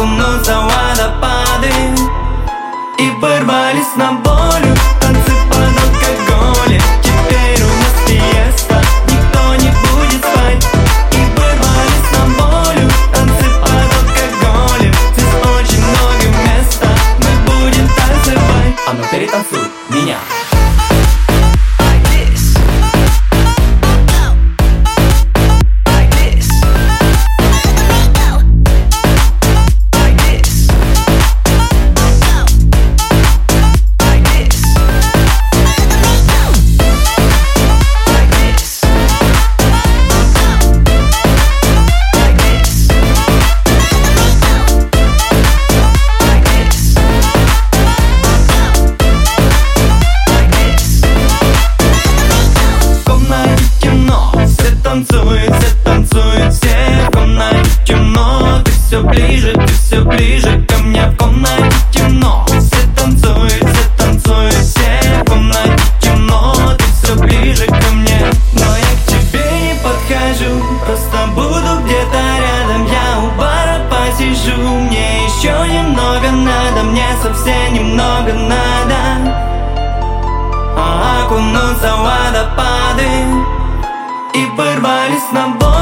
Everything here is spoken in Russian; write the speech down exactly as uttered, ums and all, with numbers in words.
окунуться в водопады и вырвались на волю. Танцы под алкоголем, теперь у нас фиеста, никто не будет спать. И вырвались на волю, танцы под алкоголем, здесь очень много места, мы будем танцевать. А ну перетанцуй меня. Танцует, все танцуют, все в комнате темно. Ты все ближе, ты все ближе ко мне. В комнате темно. Все танцуют, все танцуют, все в комнате темно. Ты все ближе ко мне, но я к тебе не подхожу, просто буду где-то рядом. Я у бара посижу, мне еще немного надо, мне совсем немного надо. А окунуться в водопады и вырвались на бок.